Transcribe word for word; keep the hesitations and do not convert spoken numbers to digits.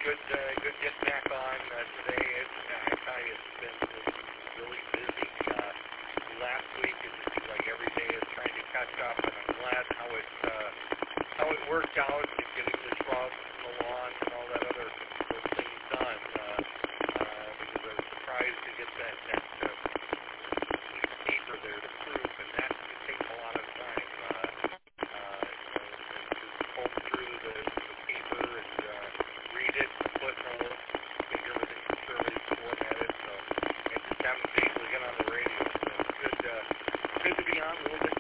good, uh, good getting back on uh, today. It's, uh, I tell you, it's been it's really busy. Uh, last week, it just seemed like every day is trying to catch up, and I'm glad how it uh, how it worked out and getting the shrubs and the lawn and all that other those things done. Uh, uh, because I was surprised to get that that uh, each paper there to proof, and that takes a lot of time. Uh, uh, you know, to comb through the, the paper and uh, read it, and footnotes, make everything conservative formatted. So, and just having to get on the radio. So it's good, uh, good to be on a little bit.